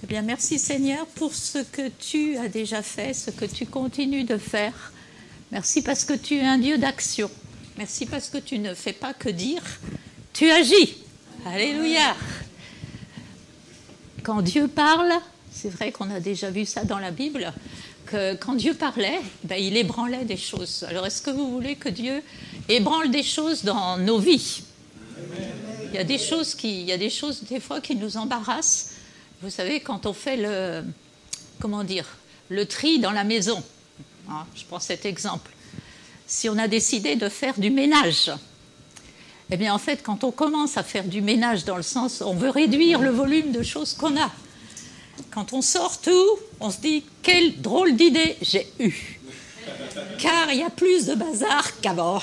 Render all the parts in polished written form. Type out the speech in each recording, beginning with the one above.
bien, merci Seigneur pour ce que tu as déjà fait, ce que tu continues de faire. Merci parce que tu es un Dieu d'action. Merci parce que tu ne fais pas que dire, tu agis. Alléluia. Quand Dieu parle, c'est vrai qu'on a déjà vu ça dans la Bible, que quand Dieu parlait, il ébranlait des choses. Alors est-ce que vous voulez que Dieu ébranle des choses dans nos vies ? Il y a des choses des fois qui nous embarrassent. Vous savez, quand on fait le tri dans la maison, hein, je prends cet exemple. Si on a décidé de faire du ménage, eh bien en fait, quand on commence à faire du ménage dans le sens, on veut réduire le volume de choses qu'on a. Quand on sort tout, on se dit, quelle drôle d'idée j'ai eue. Car il y a plus de bazar qu'avant.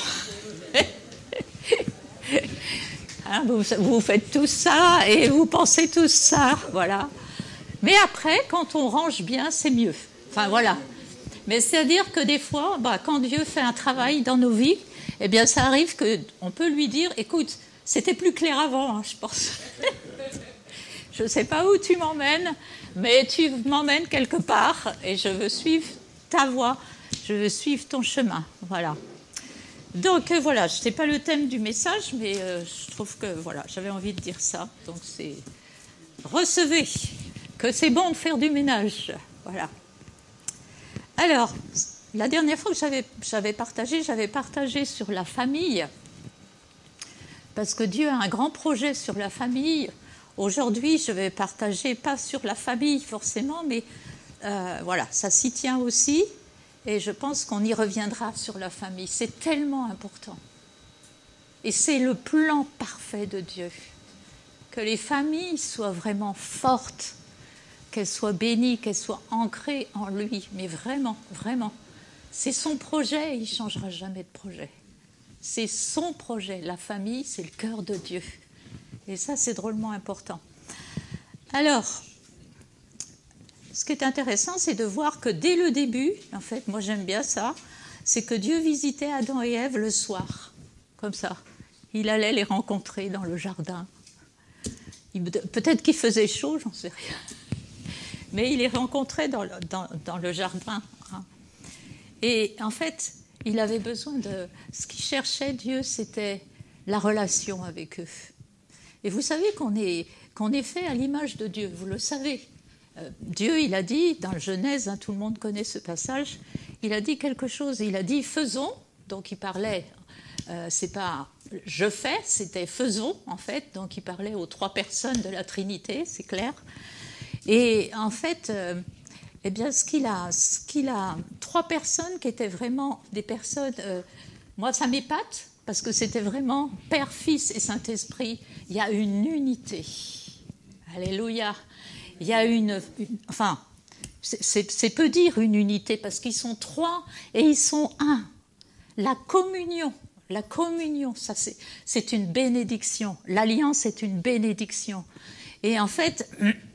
Hein, vous faites tout ça et vous pensez tout ça, voilà. Mais après, quand on range bien, c'est mieux. Enfin, voilà. Mais c'est-à-dire que des fois, quand Dieu fait un travail dans nos vies, eh bien, ça arrive qu'on peut lui dire, écoute, c'était plus clair avant, hein, je pense. Je ne sais pas où tu m'emmènes, mais tu m'emmènes quelque part et je veux suivre ta voie, je veux suivre ton chemin, voilà. Donc voilà, ce n'est pas le thème du message, mais je trouve que voilà, j'avais envie de dire ça. Donc c'est recevez que c'est bon de faire du ménage, voilà. Alors, la dernière fois que j'avais partagé sur la famille, parce que Dieu a un grand projet sur la famille. Aujourd'hui, je vais partager pas sur la famille forcément, mais voilà, ça s'y tient aussi. Et je pense qu'on y reviendra sur la famille. C'est tellement important. Et c'est le plan parfait de Dieu. Que les familles soient vraiment fortes, qu'elles soient bénies, qu'elles soient ancrées en lui. Mais vraiment, vraiment. C'est son projet, il ne changera jamais de projet. C'est son projet. La famille, c'est le cœur de Dieu. Et ça, c'est drôlement important. Alors, ce qui est intéressant, c'est de voir que dès le début, en fait, moi j'aime bien ça, c'est que Dieu visitait Adam et Ève le soir, comme ça. Il allait les rencontrer dans le jardin. Peut-être qu'il faisait chaud, j'en sais rien. Mais il les rencontrait dans le jardin. Hein. Et en fait, il avait besoin de... Ce qu'il cherchait, Dieu, c'était la relation avec eux. Et vous savez qu'on est fait à l'image de Dieu, vous le savez. Dieu, il a dit, dans le Genèse, hein, tout le monde connaît ce passage, il a dit quelque chose, il a dit « faisons », donc il parlait, c'est pas « je fais », c'était « faisons », en fait, donc il parlait aux trois personnes de la Trinité, c'est clair. Et en fait, eh bien, ce qu'il a, trois personnes qui étaient vraiment des personnes, moi ça m'épate, parce que c'était vraiment Père, Fils et Saint-Esprit, il y a une unité. Alléluia. Il y a enfin, c'est peu dire une unité, parce qu'ils sont trois et ils sont un. La communion, ça c'est une bénédiction. L'alliance est une bénédiction. Et en fait,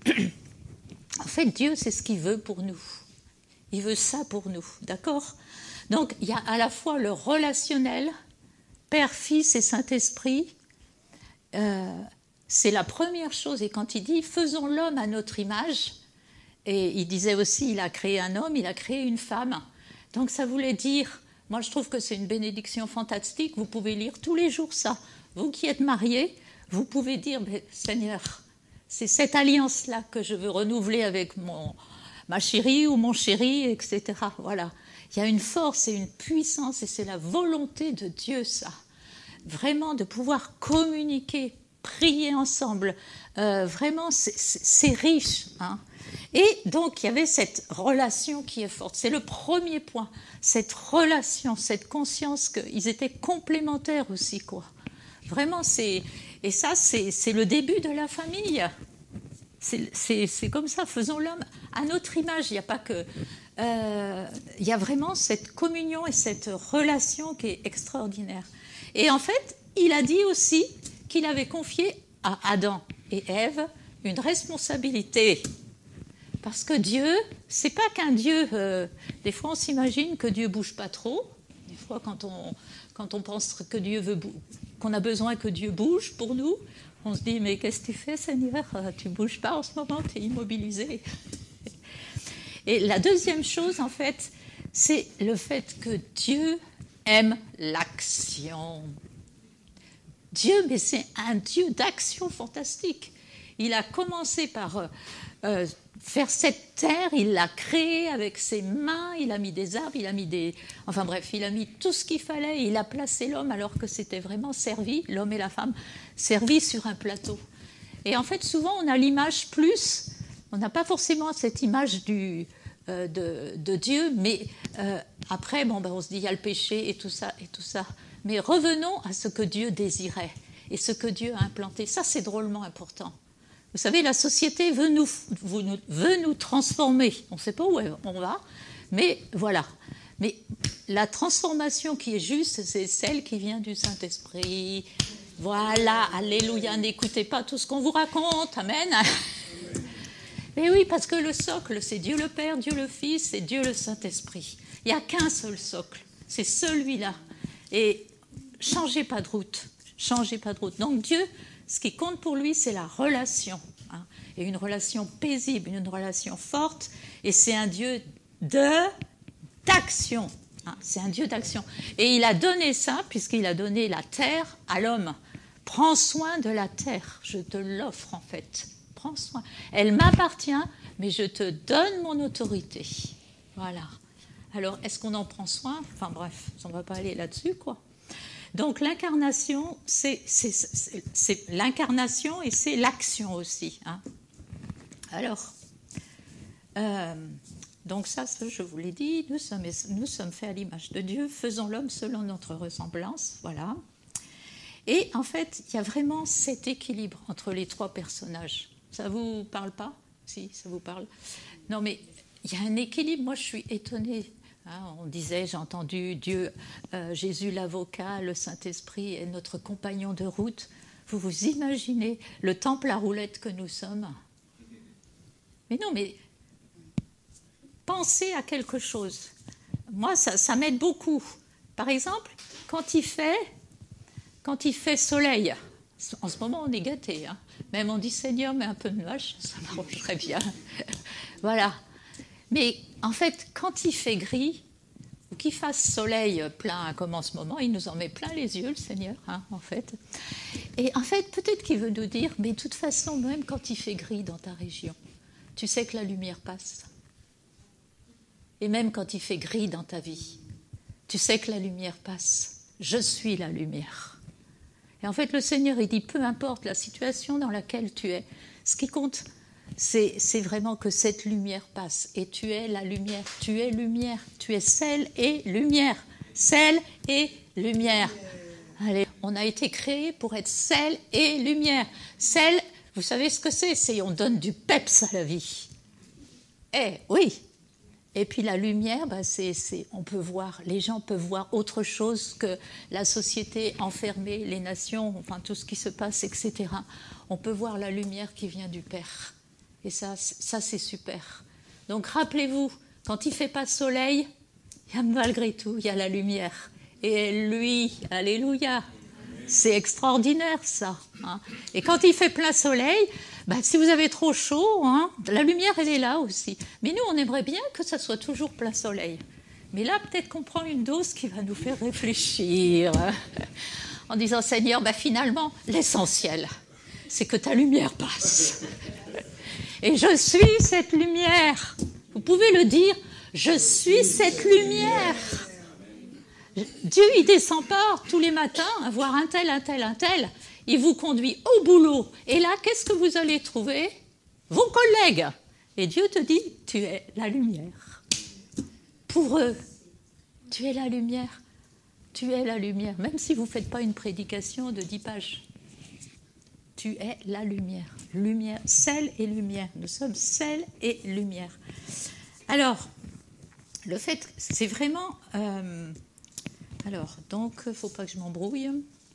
Dieu, c'est ce qu'il veut pour nous. Il veut ça pour nous, d'accord ? Donc, il y a à la fois le relationnel, Père, Fils et Saint-Esprit, c'est la première chose. Et quand il dit « faisons l'homme à notre image », et il disait aussi « il a créé un homme, il a créé une femme ». Donc ça voulait dire, moi je trouve que c'est une bénédiction fantastique, vous pouvez lire tous les jours ça. Vous qui êtes mariés, vous pouvez dire « Seigneur, c'est cette alliance-là que je veux renouveler avec ma chérie ou mon chéri, etc. » Voilà. Il y a une force et une puissance, et c'est la volonté de Dieu, ça. Vraiment de pouvoir communiquer, prier ensemble, vraiment c'est riche. Hein. Et donc il y avait cette relation qui est forte, c'est le premier point, cette relation, cette conscience qu'ils étaient complémentaires aussi, quoi. Vraiment, et ça c'est le début de la famille, c'est comme ça, faisons l'homme à notre image, il n'y a pas que... il y a vraiment cette communion et cette relation qui est extraordinaire. Et en fait, il a dit aussi qu'il avait confié à Adam et Ève une responsabilité. Parce que Dieu, c'est pas qu'un Dieu... des fois, on s'imagine que Dieu bouge pas trop. Des fois, quand on pense que Dieu veut... qu'on a besoin que Dieu bouge pour nous, On se dit, mais qu'est-ce que tu fais, Seigneur? Tu ne bouges pas en ce moment, tu es immobilisé. Et la deuxième chose, en fait, c'est le fait que Dieu aime l'action. Dieu, mais c'est un Dieu d'action fantastique. Il a commencé par faire cette terre, il l'a créée avec ses mains, il a mis des arbres, il a mis des... Enfin bref, il a mis tout ce qu'il fallait, il a placé l'homme alors que c'était vraiment servi, l'homme et la femme, servis sur un plateau. Et en fait, souvent, on a l'image plus... On n'a pas forcément cette image de Dieu, mais après, on se dit, il y a le péché et tout ça, et tout ça. Mais revenons à ce que Dieu désirait et ce que Dieu a implanté. Ça, c'est drôlement important. Vous savez, la société veut nous transformer. On ne sait pas où on va, mais voilà. Mais la transformation qui est juste, c'est celle qui vient du Saint-Esprit. Voilà, alléluia, n'écoutez pas tout ce qu'on vous raconte, amen. Mais oui, parce que le socle, c'est Dieu le Père, Dieu le Fils et Dieu le Saint-Esprit. Il n'y a qu'un seul socle, c'est celui-là. Et changez pas de route, changez pas de route. Donc Dieu, ce qui compte pour lui, c'est la relation. Hein, et une relation paisible, une relation forte. Et c'est un Dieu d'action. Hein, c'est un Dieu d'action. Et il a donné ça, puisqu'il a donné la terre à l'homme. Prends soin de la terre, je te l'offre en fait. Prends soin. Elle m'appartient, mais je te donne mon autorité. Voilà. Alors, est-ce qu'on en prend soin? Enfin bref, on ne va pas aller là-dessus, quoi. Donc l'incarnation, c'est l'incarnation et c'est l'action aussi. Hein. Alors, donc ça, je vous l'ai dit, nous sommes faits à l'image de Dieu, faisons l'homme selon notre ressemblance, voilà. Et en fait, il y a vraiment cet équilibre entre les trois personnages. Ça vous parle pas? Si, ça vous parle. Non, mais il y a un équilibre. Moi, je suis étonnée. Hein, on disait, j'ai entendu Dieu, Jésus l'avocat, le Saint-Esprit est notre compagnon de route. Vous vous imaginez le temple à roulettes que nous sommes? Mais non, mais pensez à quelque chose. Moi, ça m'aide beaucoup. Par exemple, quand il fait soleil, en ce moment, on est gâtés. Hein. Même on dit, Seigneur, mais un peu de nuages, ça m'arrangerait bien. Voilà. Mais en fait, quand il fait gris, ou qu'il fasse soleil plein comme en ce moment, il nous en met plein les yeux, le Seigneur, hein, en fait. Et en fait, peut-être qu'il veut nous dire, mais de toute façon, même quand il fait gris dans ta région, tu sais que la lumière passe. Et même quand il fait gris dans ta vie, tu sais que la lumière passe. Je suis la lumière. Et en fait, le Seigneur, il dit, peu importe la situation dans laquelle tu es, ce qui compte, c'est vraiment que cette lumière passe. Et tu es la lumière, tu es lumière, tu es sel et lumière. Sel et lumière. Allez, on a été créés pour être sel et lumière. Sel, vous savez ce que c'est? C'est on donne du peps à la vie. Eh oui. Et puis la lumière, on peut voir, les gens peuvent voir autre chose que la société enfermée, les nations, enfin tout ce qui se passe, etc. On peut voir la lumière qui vient du Père. Et ça c'est super. Donc rappelez-vous, quand il ne fait pas soleil, malgré tout, il y a la lumière. Et lui, alléluia, c'est extraordinaire ça. Hein. Et quand il fait plein soleil, si vous avez trop chaud, hein, la lumière, elle est là aussi. Mais nous, on aimerait bien que ça soit toujours plein soleil. Mais là, peut-être qu'on prend une dose qui va nous faire réfléchir. En disant, Seigneur, finalement, l'essentiel, c'est que ta lumière passe. Et je suis cette lumière. Vous pouvez le dire, je suis cette lumière. Dieu, il ne descend pas tous les matins à voir un tel. Il vous conduit au boulot. Et là, qu'est-ce que vous allez trouver? Vos collègues. Et Dieu te dit, tu es la lumière. Pour eux, tu es la lumière. Tu es la lumière. Même si vous ne faites pas une prédication de 10 pages. Tu es la lumière. Lumière, sel et lumière. Nous sommes sel et lumière. Alors, le fait, c'est vraiment... donc, il ne faut pas que je m'embrouille.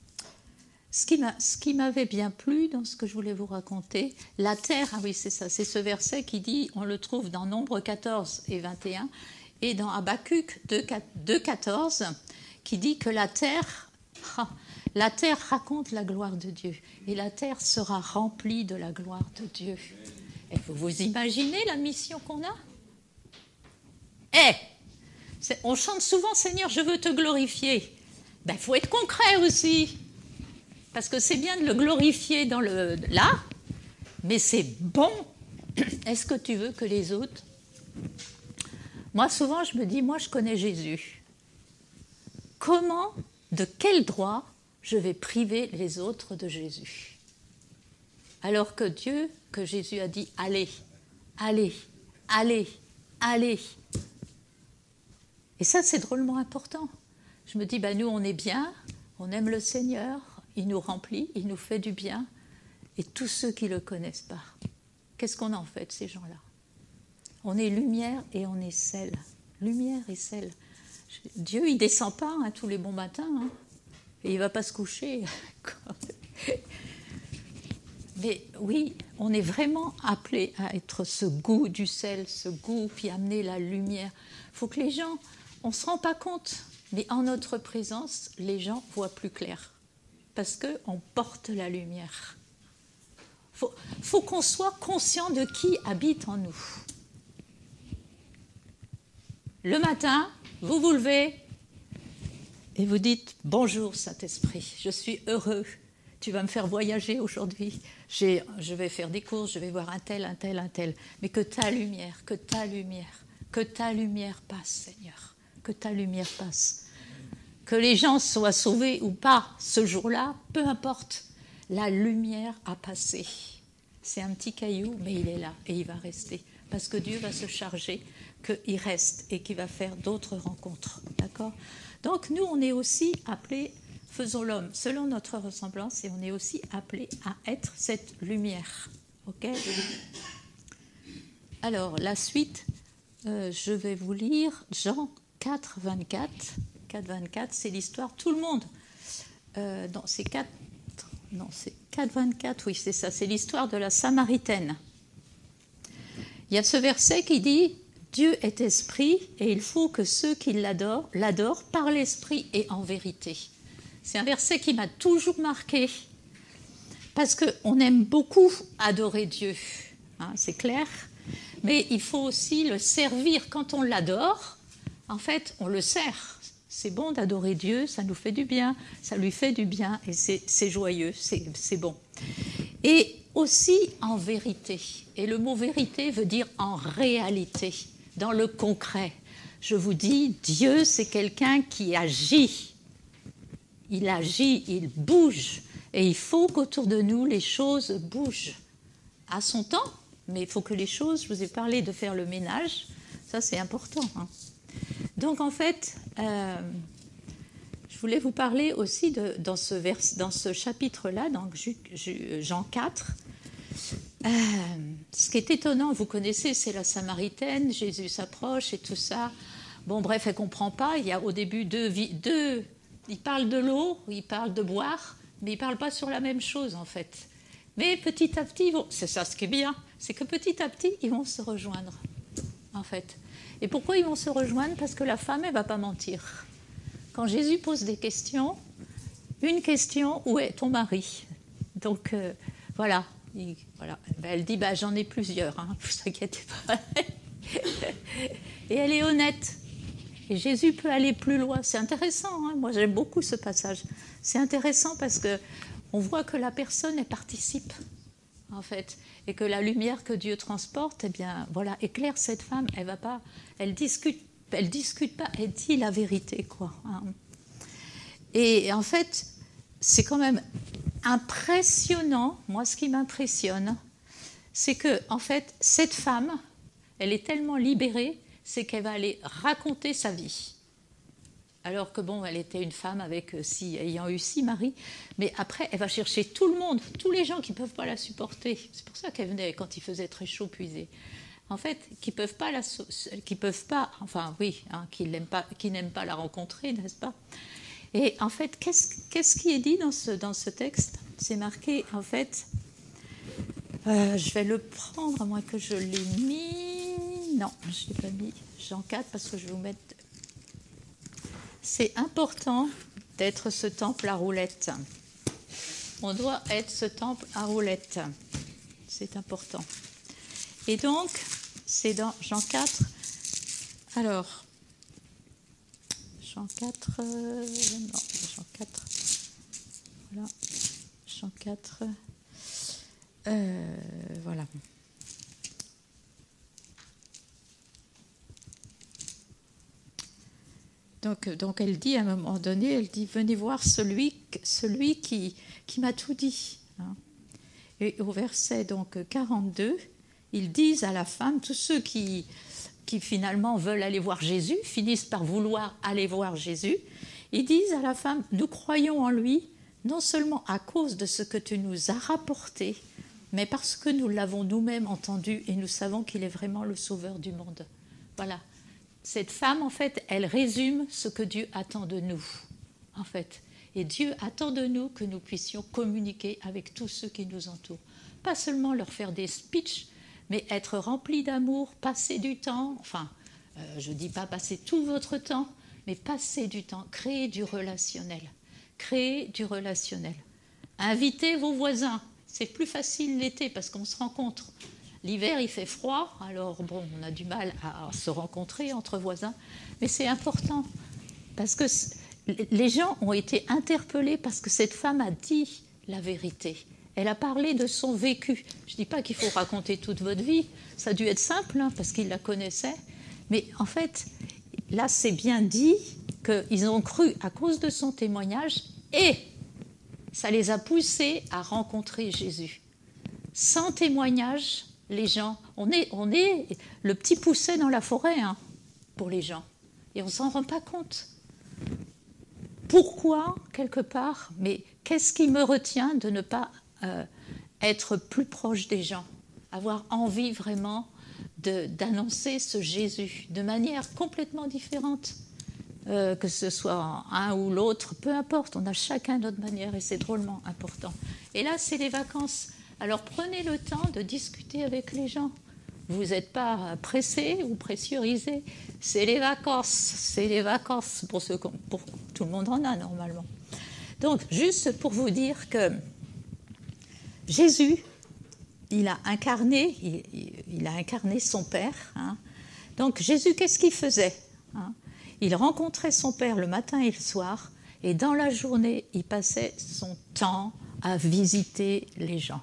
Ce qui m'avait bien plu dans ce que je voulais vous raconter, la terre, ah oui, c'est ça, c'est ce verset qui dit, on le trouve dans Nombre 14 et 21, et dans Habakkuk 2, 14, qui dit que la terre La terre raconte la gloire de Dieu et la terre sera remplie de la gloire de Dieu. Et vous imaginez la mission qu'on a ? On chante souvent « Seigneur, je veux te glorifier ». Il faut être concret aussi. Parce que c'est bien de le glorifier là, mais c'est bon. Est-ce que tu veux que les autres... Moi, souvent, je me dis, moi, je connais Jésus. Comment, de quel droit, je vais priver les autres de Jésus ? Alors que Jésus a dit, allez, allez, allez, allez. Et ça, c'est drôlement important. Je me dis, nous, on est bien, on aime le Seigneur, il nous remplit, il nous fait du bien. Et tous ceux qui ne le connaissent pas, qu'est-ce qu'on en fait de ces gens-là ? On est lumière et on est sel. Lumière et sel. Dieu, il ne descend pas tous les bons matins. Et il ne va pas se coucher. Mais oui, on est vraiment appelé à être ce goût du sel, ce goût, puis amener la lumière. Il faut que les gens, on ne se rend pas compte, mais en notre présence, les gens voient plus clair. Parce qu'on porte la lumière. Faut qu'on soit conscient de qui habite en nous. Le matin, vous vous levez et vous dites « Bonjour Saint-Esprit, je suis heureux, tu vas me faire voyager aujourd'hui, je vais faire des courses, je vais voir un tel, mais que ta lumière passe Seigneur, que ta lumière passe. Que les gens soient sauvés ou pas ce jour-là, peu importe. La lumière a passé. C'est un petit caillou, mais il est là et il va rester. Parce que Dieu va se charger qu'il reste et qu'il va faire d'autres rencontres. D'accord ? Donc nous, on est aussi appelés, faisons l'homme selon notre ressemblance, et on est aussi appelés à être cette lumière. Ok ? Alors, la suite, je vais vous lire Jean 4, 24. 4, 24, c'est l'histoire, tout le monde. C'est 4, 24, oui, c'est ça, c'est l'histoire de la Samaritaine. Il y a ce verset qui dit « Dieu est esprit et il faut que ceux qui l'adorent par l'esprit et en vérité ». C'est un verset qui m'a toujours marqué parce qu'on aime beaucoup adorer Dieu, c'est clair, mais il faut aussi le servir. Quand on l'adore, en fait, on le sert. C'est bon d'adorer Dieu, ça nous fait du bien, ça lui fait du bien et c'est joyeux, c'est bon. Et aussi en vérité. Et le mot vérité veut dire en réalité, dans le concret. Je vous dis, Dieu, c'est quelqu'un qui agit. Il agit, il bouge. Et il faut qu'autour de nous, les choses bougent. À son temps, mais il faut que les choses, je vous ai parlé de faire le ménage, ça c'est important. Donc en fait, je voulais vous parler aussi dans ce chapitre-là, donc Jean 4. Ce qui est étonnant, vous connaissez, c'est la Samaritaine, Jésus s'approche et tout ça. Bon, bref, elle ne comprend pas. Il y a au début deux. Il parle de l'eau, il parle de boire, mais il ne parle pas sur la même chose en fait. Mais petit à petit, c'est ça ce qui est bien, c'est que petit à petit, ils vont se rejoindre en fait. Et pourquoi ils vont se rejoindre ? Parce que la femme, elle ne va pas mentir. Quand Jésus pose des questions, une question, où est ton mari ? Donc, voilà. Elle dit, j'en ai plusieurs, ne vous inquiétez pas. Et elle est honnête. Et Jésus peut aller plus loin. C'est intéressant, moi j'aime beaucoup ce passage. C'est intéressant parce qu'on voit que la personne, elle participe, en fait. Et que la lumière que Dieu transporte, éclaire cette femme. Elle discute pas, elle dit la vérité, quoi. Et en fait, c'est quand même impressionnant. Moi, ce qui m'impressionne, c'est que, en fait, cette femme, elle est tellement libérée, c'est qu'elle va aller raconter sa vie. Alors que, elle était une femme ayant eu 6 maris, mais après, elle va chercher tout le monde, tous les gens qui ne peuvent pas la supporter. C'est pour ça qu'elle venait quand il faisait très chaud puiser. En fait, qui n'aiment pas la rencontrer, n'est-ce pas ? Et en fait, qu'est-ce qui est dit dans ce texte ? C'est marqué, en fait, je vais le prendre, à moins que je l'ai mis. Non, je ne l'ai pas mis. Jean 4, parce que je vais vous mettre. C'est important d'être ce temple à roulettes. On doit être ce temple à roulettes. C'est important. Et donc, c'est dans Jean 4. Alors, Jean 4, non, Jean 4, voilà, Jean 4, voilà. Donc elle dit à un moment donné, elle dit, venez voir celui qui m'a tout dit. Hein. Et au verset donc 42, ils disent à la femme, tous ceux qui finalement veulent aller voir Jésus, finissent par vouloir aller voir Jésus, ils disent à la femme, nous croyons en lui, non seulement à cause de ce que tu nous as rapporté, mais parce que nous l'avons nous-mêmes entendu et nous savons qu'il est vraiment le sauveur du monde. Voilà. Cette femme, en fait, elle résume ce que Dieu attend de nous, en fait. Et Dieu attend de nous que nous puissions communiquer avec tous ceux qui nous entourent. Pas seulement leur faire des speeches, mais être remplis d'amour, passer du temps, enfin, je ne dis pas passer tout votre temps, mais passer du temps, créer du relationnel. Créer du relationnel. Invitez vos voisins. C'est plus facile l'été parce qu'on se rencontre. L'hiver, il fait froid, alors bon, on a du mal à se rencontrer entre voisins, mais c'est important parce que les gens ont été interpellés parce que cette femme a dit la vérité. Elle a parlé de son vécu. Je ne dis pas qu'il faut raconter toute votre vie, ça a dû être simple hein, parce qu'ils la connaissaient, mais en fait, là, c'est bien dit qu'ils ont cru à cause de son témoignage et ça les a poussés à rencontrer Jésus. Sans témoignage, les gens, on est le petit poucet dans la forêt hein, pour les gens. Et on ne s'en rend pas compte. Pourquoi, quelque part, mais qu'est-ce qui me retient de ne pas être plus proche des gens, avoir envie vraiment d'annoncer ce Jésus de manière complètement différente, que ce soit un ou l'autre, peu importe, on a chacun notre manière et c'est drôlement important. Et là, c'est les vacances. Alors prenez le temps de discuter avec les gens. Vous n'êtes pas pressé ou pressurisé. C'est les vacances pour tout le monde en a normalement. Donc juste pour vous dire que Jésus, il a incarné son Père. Hein. Donc Jésus, qu'est-ce qu'il faisait hein? Il rencontrait son Père le matin et le soir, et dans la journée, il passait son temps à visiter les gens,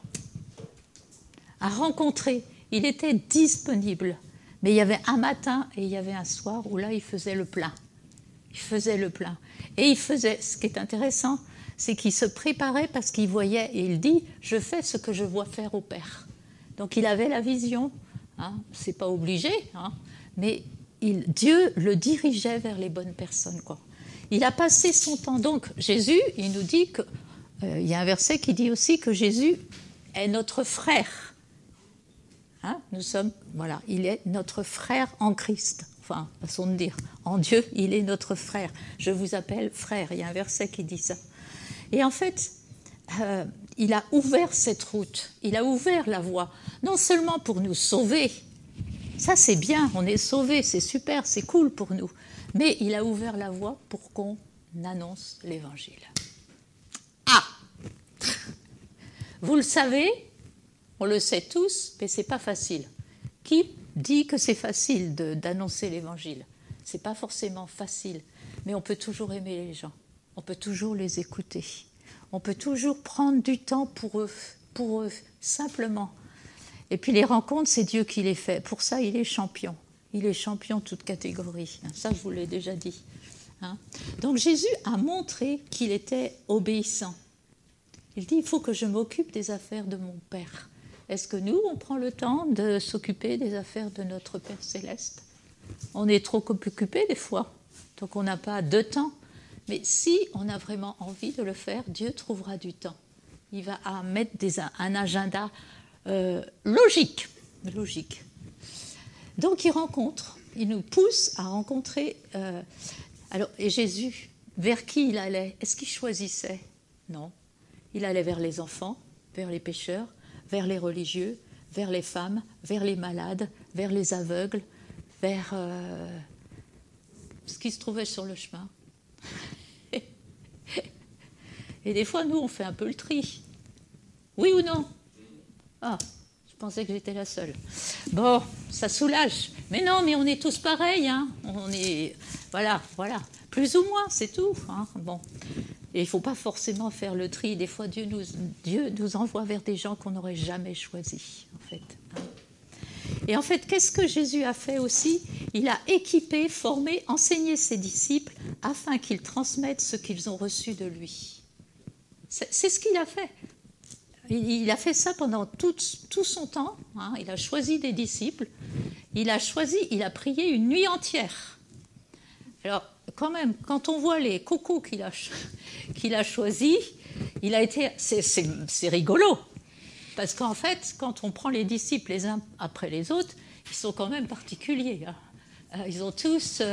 à rencontrer. Il était disponible, mais il y avait un matin et il y avait un soir où là, il faisait le plein. Il faisait le plein. Et il faisait, ce qui est intéressant, c'est qu'il se préparait parce qu'il voyait, et il dit, je fais ce que je vois faire au Père. Donc il avait la vision, hein, c'est pas obligé, hein, mais Dieu le dirigeait vers les bonnes personnes, quoi. Il a passé son temps. Donc Jésus, il nous dit que, il y a un verset qui dit aussi que Jésus est notre frère. Hein, voilà, il est notre frère en Christ. Enfin, façon de dire, en Dieu, il est notre frère. Je vous appelle frère. Il y a un verset qui dit ça. Et en fait, il a ouvert cette route, il a ouvert la voie, non seulement pour nous sauver, ça c'est bien, on est sauvés, c'est super, c'est cool pour nous, mais il a ouvert la voie pour qu'on annonce l'Évangile. Ah, vous le savez, on le sait tous, mais c'est pas facile. Qui dit que c'est facile d'annoncer l'Évangile? C'est pas forcément facile, mais on peut toujours aimer les gens. On peut toujours les écouter. On peut toujours prendre du temps pour eux, simplement. Et puis les rencontres, c'est Dieu qui les fait. Pour ça, il est champion. Il est champion toute catégorie. Ça, je vous l'ai déjà dit. Hein. Donc Jésus a montré qu'il était obéissant. Il dit, il faut que je m'occupe des affaires de mon Père. Est-ce que nous, on prend le temps de s'occuper des affaires de notre Père Céleste? On est trop occupés des fois, donc on n'a pas de temps. Mais si on a vraiment envie de le faire, Dieu trouvera du temps. Il va mettre un agenda logique. Donc il nous pousse à rencontrer. Et Jésus, vers qui il allait? Est-ce qu'il choisissait? Non. Il allait vers les enfants, vers les pécheurs, vers les religieux, vers les femmes, vers les malades, vers les aveugles, vers ce qui se trouvait sur le chemin. Et des fois, nous, on fait un peu le tri. Oui ou non? Ah, je pensais que j'étais la seule. Bon, ça soulage. Mais non, mais on est tous pareils, hein. On est... Voilà. Plus ou moins, c'est tout, hein. Bon. Et il ne faut pas forcément faire le tri. Des fois, Dieu nous envoie vers des gens qu'on n'aurait jamais choisis, en fait. Et en fait, qu'est-ce que Jésus a fait aussi? Il a équipé, formé, enseigné ses disciples afin qu'ils transmettent ce qu'ils ont reçu de lui. C'est ce qu'il a fait. Il a fait ça pendant tout son temps, hein. Il a choisi des disciples. Il a prié une nuit entière. Alors, quand même, quand on voit les cocos qu'il a choisis, c'est rigolo. Parce qu'en fait, quand on prend les disciples les uns après les autres, ils sont quand même particuliers, hein. Ils ont tous,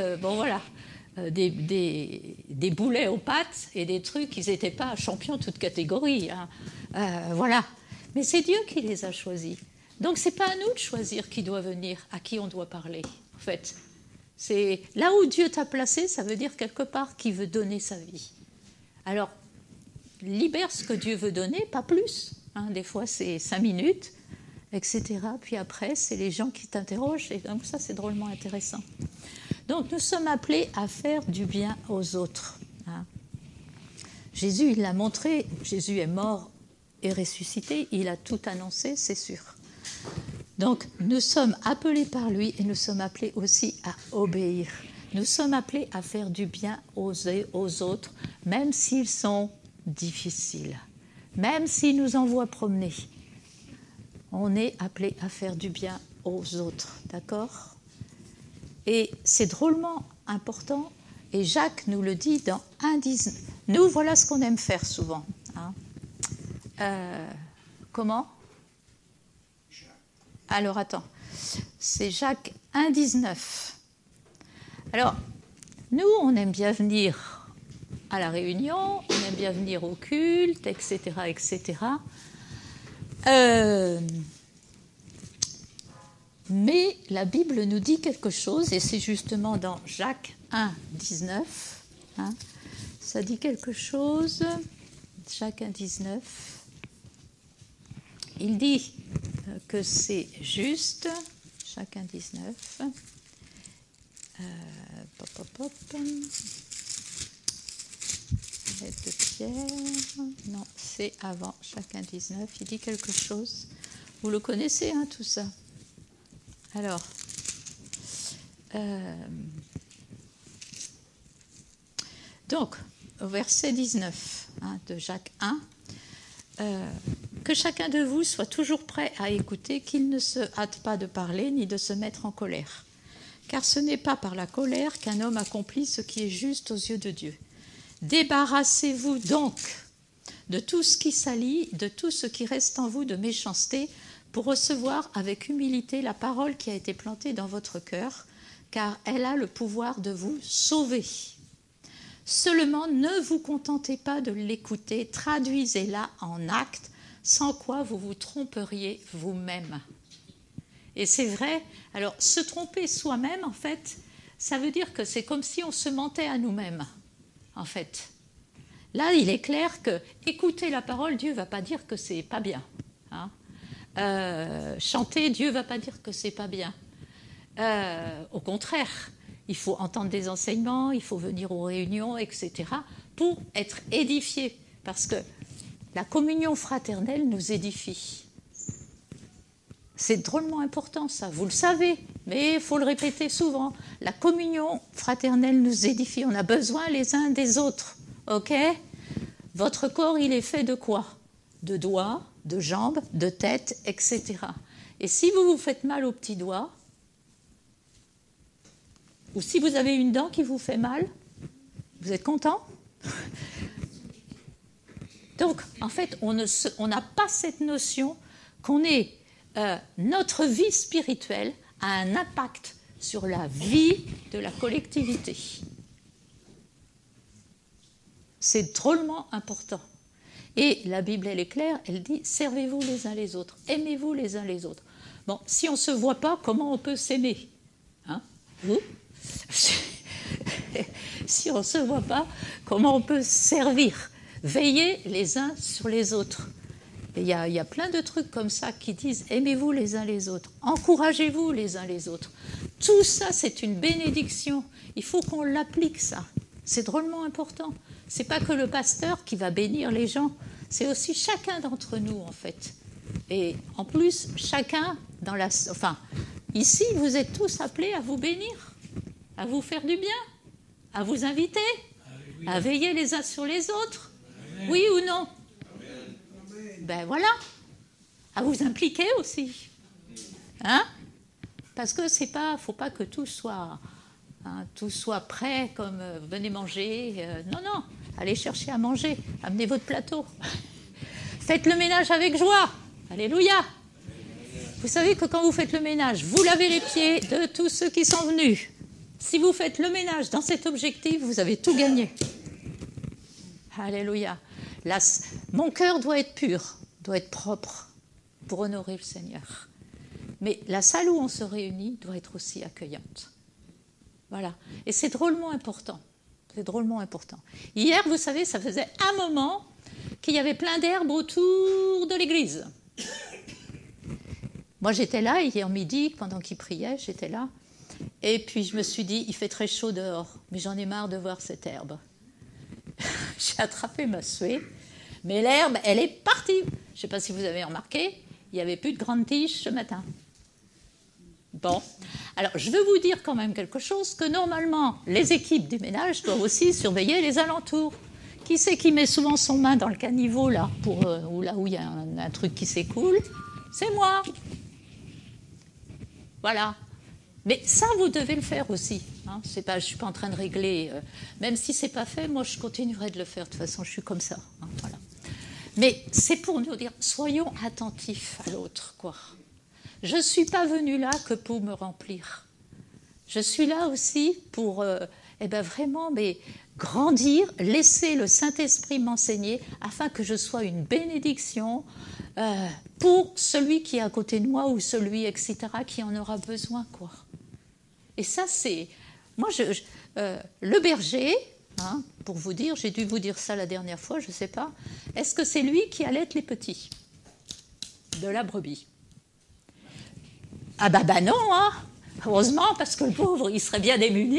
des boulets aux pattes et des trucs, ils n'étaient pas champions toute catégorie, hein. Voilà. Mais c'est Dieu qui les a choisis. Donc, ce n'est pas à nous de choisir qui doit venir, à qui on doit parler, en fait. C'est là où Dieu t'a placé, ça veut dire quelque part qu'il veut donner sa vie. Alors, libère ce que Dieu veut donner, pas plus. Hein, des fois, c'est 5 minutes, etc. Puis après, c'est les gens qui t'interrogent. Et donc ça, c'est drôlement intéressant. Donc, nous sommes appelés à faire du bien aux autres. Hein. Jésus, il l'a montré. Jésus est mort et ressuscité. Il a tout annoncé, c'est sûr. Donc, nous sommes appelés par lui et nous sommes appelés aussi à obéir. Nous sommes appelés à faire du bien aux autres, même s'ils sont difficiles, même s'ils nous envoient promener. On est appelés à faire du bien aux autres, d'accord? Et c'est drôlement important, et Jacques nous le dit dans 1,19. Nous, voilà ce qu'on aime faire souvent. Hein. Comment? Alors, attends, c'est Jacques 1,19. Alors, nous, on aime bien venir à la réunion, on aime bien venir au culte, etc., etc. Mais la Bible nous dit quelque chose, et c'est justement dans Jacques 1,19. Hein, ça dit quelque chose, Jacques 1,19. Il dit que c'est juste, Jacques 1,19. Lettre de Pierre, non, c'est avant Jacques 1,19. Il dit quelque chose. Vous le connaissez, hein, tout ça. Alors, donc, au verset 19 hein, de Jacques 1, que chacun de vous soit toujours prêt à écouter, qu'il ne se hâte pas de parler ni de se mettre en colère. Car ce n'est pas par la colère qu'un homme accomplit ce qui est juste aux yeux de Dieu. Débarrassez-vous donc de tout ce qui salit, de tout ce qui reste en vous de méchanceté, pour recevoir avec humilité la parole qui a été plantée dans votre cœur, car elle a le pouvoir de vous sauver. Seulement, ne vous contentez pas de l'écouter, traduisez-la en actes, sans quoi vous vous tromperiez vous-même. Et c'est vrai, alors se tromper soi-même, en fait, ça veut dire que c'est comme si on se mentait à nous-mêmes, en fait. Là, il est clair que écouter la parole, Dieu ne va pas dire que c'est pas bien. Hein. Chanter, Dieu ne va pas dire que c'est pas bien. Au contraire, il faut entendre des enseignements, il faut venir aux réunions, etc., pour être édifié, parce que la communion fraternelle nous édifie. C'est drôlement important, ça, vous le savez, mais il faut le répéter souvent. La communion fraternelle nous édifie, on a besoin les uns des autres, ok? Votre corps, il est fait de quoi? De doigts, de jambes, de tête, etc. Et si vous vous faites mal au petit doigt, ou si vous avez une dent qui vous fait mal, vous êtes content? Donc, en fait, on n'a pas cette notion qu'on est... notre vie spirituelle a un impact sur la vie de la collectivité. C'est drôlement important. Et la Bible, elle est claire, elle dit « servez-vous les uns les autres, aimez-vous les uns les autres ». Bon, si on ne se voit pas, comment on peut s'aimer? Hein? Vous? si on ne se voit pas, comment on peut servir, veiller les uns sur les autres. Il y a plein de trucs comme ça qui disent aimez-vous les uns les autres, encouragez-vous les uns les autres. Tout ça, c'est une bénédiction. Il faut qu'on l'applique, ça. C'est drôlement important. Ce n'est pas que le pasteur qui va bénir les gens, c'est aussi chacun d'entre nous, en fait. Et en plus, chacun dans la... Enfin, ici, vous êtes tous appelés à vous bénir, à vous faire du bien, à vous inviter, à veiller les uns sur les autres. Oui ou non? Ben voilà, à vous impliquer aussi, hein? Parce que c'est pas, faut pas que tout soit prêt comme venez manger. Non, allez chercher à manger, amenez votre plateau, faites le ménage avec joie, alléluia. Vous savez que quand vous faites le ménage, vous lavez les pieds de tous ceux qui sont venus. Si vous faites le ménage dans cet objectif, vous avez tout gagné. Alléluia. Mon cœur doit être pur, doit être propre pour honorer le Seigneur. Mais la salle où on se réunit doit être aussi accueillante. Voilà. Et c'est drôlement important. C'est drôlement important. Hier, vous savez, ça faisait un moment qu'il y avait plein d'herbes autour de l'église. Moi, j'étais là hier midi, pendant qu'il priait, j'étais là. Et puis, je me suis dit, il fait très chaud dehors, mais j'en ai marre de voir cette herbe. J'ai attrapé ma suée, mais l'herbe, elle est partie. Je ne sais pas si vous avez remarqué, il n'y avait plus de grandes tiges ce matin. Bon, alors je veux vous dire quand même quelque chose, que normalement, les équipes du ménage doivent aussi surveiller les alentours. Qui c'est qui met souvent son main dans le caniveau, là, ou là où il y a un truc qui s'écoule? C'est moi. Voilà. Mais ça, vous devez le faire aussi. Hein. Je ne suis pas en train de régler. Même si ce n'est pas fait, moi, je continuerai de le faire. De toute façon, je suis comme ça. Hein, voilà. Mais c'est pour nous dire, soyons attentifs à l'autre, quoi. Je ne suis pas venue là que pour me remplir. Je suis là aussi pour vraiment grandir, laisser le Saint-Esprit m'enseigner afin que je sois une bénédiction pour celui qui est à côté de moi ou celui, etc., qui en aura besoin, quoi. Et ça, c'est... Moi, le berger, hein, pour vous dire, j'ai dû vous dire ça la dernière fois, je ne sais pas, est-ce que c'est lui qui allaite les petits de la brebis? Ah bah non, hein. Heureusement, parce que le pauvre, il serait bien démuni.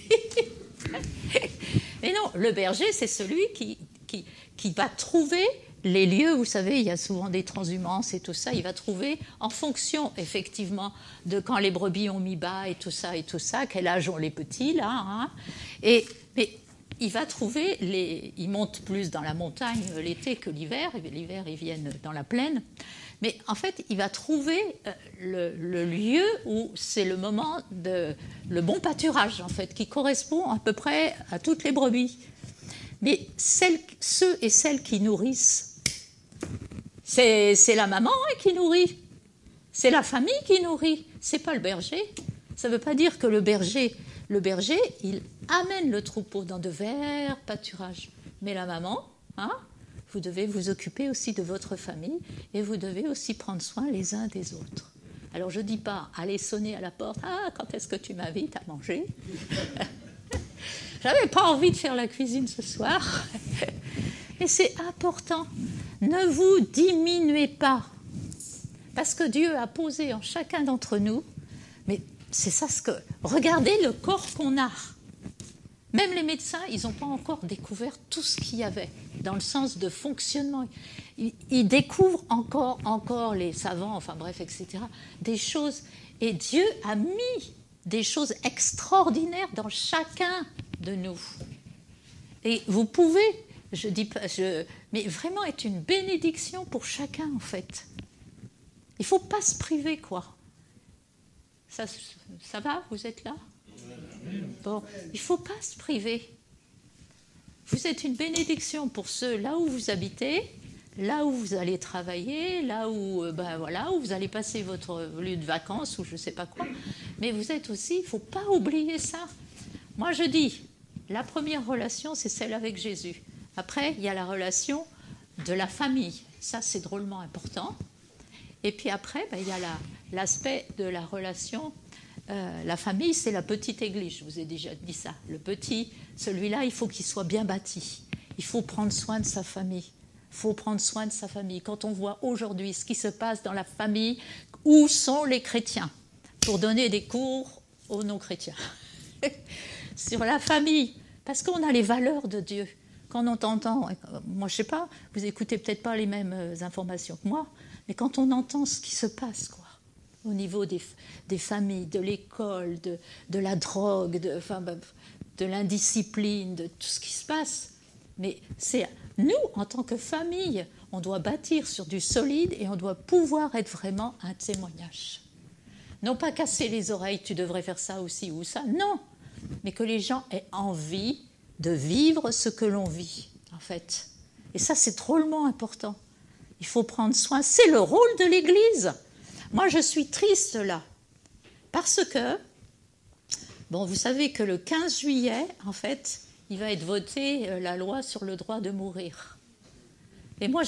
Mais non, le berger, c'est celui qui va trouver les lieux, vous savez, il y a souvent des transhumances et tout ça, il va trouver, en fonction, effectivement, de quand les brebis ont mis bas et tout ça, quel âge ont les petits, là, hein. Mais il va trouver, ils montent plus dans la montagne l'été que l'hiver, l'hiver, ils viennent dans la plaine, mais en fait, il va trouver le lieu où c'est le moment le bon pâturage, en fait, qui correspond à peu près à toutes les brebis. Mais ceux et celles qui nourrissent, c'est la maman qui nourrit, c'est la famille qui nourrit, c'est pas le berger. Ça ne veut pas dire que le berger, il amène le troupeau dans de verts pâturages. Mais la maman, hein, vous devez vous occuper aussi de votre famille et vous devez aussi prendre soin les uns des autres. Alors je ne dis pas, allez sonner à la porte, ah, quand est-ce que tu m'invites à manger? J'avais pas envie de faire la cuisine ce soir. Mais c'est important. Ne vous diminuez pas. Parce que Dieu a posé en chacun d'entre nous, mais c'est ça ce que... Regardez le corps qu'on a. Même les médecins, ils n'ont pas encore découvert tout ce qu'il y avait dans le sens de fonctionnement. Ils découvrent encore les savants, enfin bref, etc., des choses. Et Dieu a mis des choses extraordinaires dans chacun de nous. Et vous pouvez, mais vraiment être une bénédiction pour chacun, en fait. Il ne faut pas se priver, quoi. Ça va? Vous êtes là? Bon, il ne faut pas se priver. Vous êtes une bénédiction pour ceux là où vous habitez, là où vous allez travailler, là où, où vous allez passer votre lieu de vacances ou je ne sais pas quoi. Mais vous êtes aussi, il ne faut pas oublier ça. Moi, je dis, la première relation, c'est celle avec Jésus. Après, il y a la relation de la famille. Ça, c'est drôlement important. Et puis après, il y a l'aspect de la relation La famille, c'est la petite église, je vous ai déjà dit ça. Le petit, celui-là, il faut qu'il soit bien bâti. Il faut prendre soin de sa famille. Il faut prendre soin de sa famille. Quand on voit aujourd'hui ce qui se passe dans la famille, où sont les chrétiens pour donner des cours aux non-chrétiens sur la famille, parce qu'on a les valeurs de Dieu. Quand on entend, moi je sais pas, vous écoutez peut-être pas les mêmes informations que moi, mais quand on entend ce qui se passe, quoi, au niveau des familles, de l'école, de la drogue, de l'indiscipline, de tout ce qui se passe. Mais c'est nous, en tant que famille, on doit bâtir sur du solide et on doit pouvoir être vraiment un témoignage. Non pas casser les oreilles, tu devrais faire ça aussi ou ça, non, mais que les gens aient envie de vivre ce que l'on vit, en fait. Et ça, c'est drôlement important. Il faut prendre soin, c'est le rôle de l'Église. Moi, je suis triste là, parce que, bon, vous savez que le 15 juillet, en fait, il va être voté la loi sur le droit de mourir. Et moi,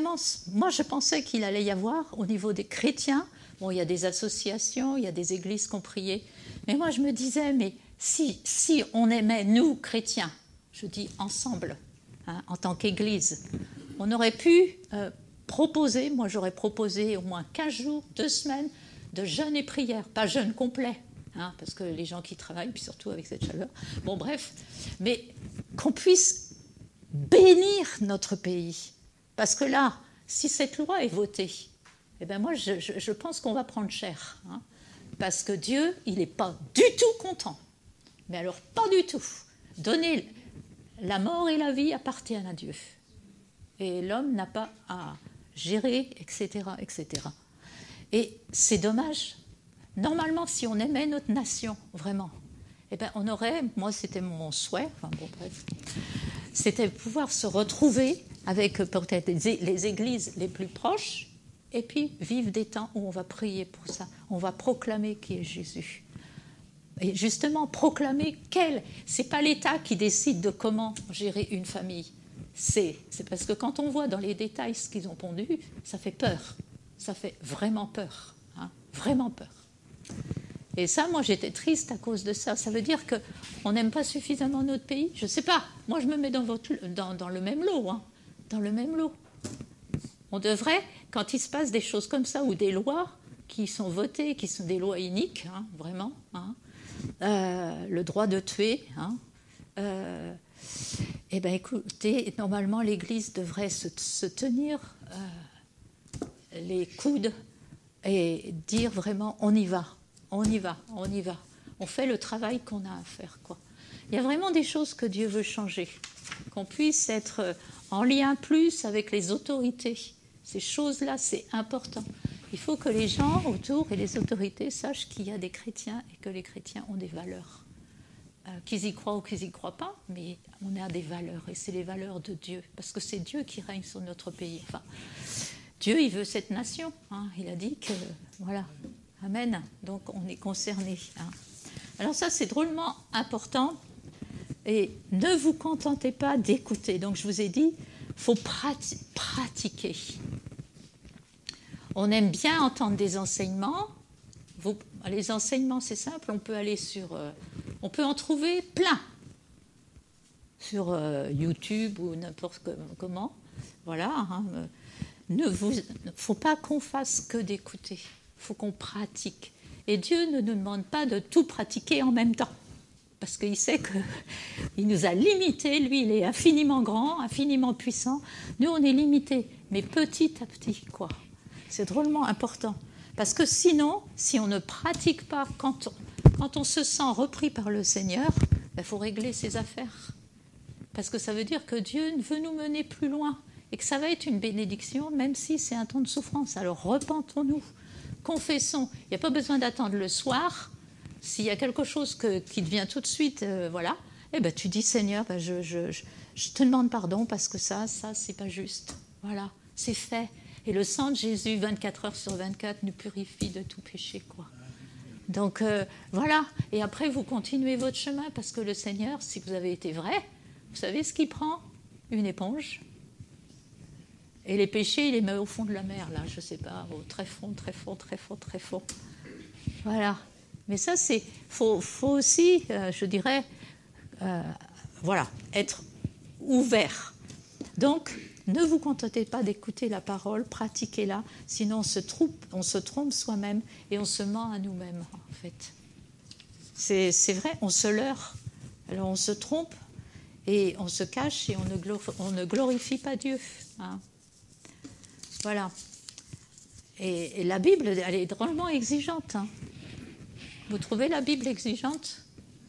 je pensais qu'il allait y avoir, au niveau des chrétiens, bon, il y a des associations, il y a des églises qui ont prié, mais moi, je me disais, mais si on aimait, nous, chrétiens, je dis ensemble, hein, en tant qu'église, on aurait pu proposer, moi j'aurais proposé au moins 15 jours, 2 semaines de jeûne et prière, pas jeûne complet, hein, parce que les gens qui travaillent, puis surtout avec cette chaleur, bon bref, mais qu'on puisse bénir notre pays. Parce que là, si cette loi est votée, eh ben moi je pense qu'on va prendre cher, hein, parce que Dieu, il n'est pas du tout content. Mais alors pas du tout. Donner la mort et la vie appartiennent à Dieu. Et l'homme n'a pas à gérer, etc., etc. Et c'est dommage. Normalement, si on aimait notre nation, vraiment, eh ben on aurait, moi c'était mon souhait, enfin bon bref, c'était pouvoir se retrouver avec peut-être les églises les plus proches, et puis vivre des temps où on va prier pour ça, on va proclamer qui est Jésus. Et justement, proclamer c'est pas l'État qui décide de comment gérer une famille. C'est parce que quand on voit dans les détails ce qu'ils ont pondu, ça fait peur. Ça fait vraiment peur. Hein, vraiment peur. Et ça, moi, j'étais triste à cause de ça. Ça veut dire qu'on n'aime pas suffisamment notre pays. Je ne sais pas. Moi, je me mets dans le même lot. Hein, dans le même lot. On devrait, quand il se passe des choses comme ça, ou des lois qui sont votées, qui sont des lois iniques, hein, vraiment, hein, le droit de tuer, hein, eh bien écoutez, normalement l'Église devrait se tenir les coudes et dire vraiment on y va, on y va, on y va. On fait le travail qu'on a à faire, quoi. Il y a vraiment des choses que Dieu veut changer, qu'on puisse être en lien plus avec les autorités. Ces choses-là, c'est important. Il faut que les gens autour et les autorités sachent qu'il y a des chrétiens et que les chrétiens ont des valeurs. Qu'ils y croient ou qu'ils n'y croient pas, mais on a des valeurs et c'est les valeurs de Dieu, parce que c'est Dieu qui règne sur notre pays. Enfin, Dieu, il veut cette nation. Hein. Il a dit que, voilà, amen. Donc on est concernés. Hein. Alors ça, c'est drôlement important. Et ne vous contentez pas d'écouter. Donc je vous ai dit, il faut pratiquer. On aime bien entendre des enseignements. Les enseignements, c'est simple, on peut aller on peut en trouver plein sur YouTube ou n'importe comment. Voilà. Hein. Faut pas qu'on fasse que d'écouter. Il faut qu'on pratique. Et Dieu ne nous demande pas de tout pratiquer en même temps. Parce qu'il sait qu'il nous a limités. Lui, il est infiniment grand, infiniment puissant. Nous, on est limités. Mais petit à petit, quoi. C'est drôlement important. Parce que sinon, si on ne pratique pas, quand on se sent repris par le Seigneur, il faut régler ses affaires. Parce que ça veut dire que Dieu veut nous mener plus loin et que ça va être une bénédiction, même si c'est un temps de souffrance. Alors repentons-nous, confessons. Il n'y a pas besoin d'attendre le soir. S'il y a quelque chose qui te vient tout de suite, voilà, eh ben, tu dis Seigneur, ben, je te demande pardon parce que ça, c'est pas juste. Voilà, c'est fait. Et le sang de Jésus, 24 heures sur 24, nous purifie de tout péché, quoi. Donc, voilà. Et après, vous continuez votre chemin parce que le Seigneur, si vous avez été vrai, vous savez ce qu'il prend ? Une éponge. Et les péchés, il les met au fond de la mer, là, je ne sais pas, au très fond, très fond, très fond, très fond. Voilà. Mais ça, faut aussi, je dirais, voilà, être ouvert. Donc, ne vous contentez pas d'écouter la parole, pratiquez-la, sinon on se trompe soi-même et on se ment à nous-mêmes, en fait. C'est vrai, on se leurre. Alors on se trompe et on se cache et on ne glorifie pas Dieu. Hein. Voilà. Et la Bible, elle est drôlement exigeante. Hein. Vous trouvez la Bible exigeante?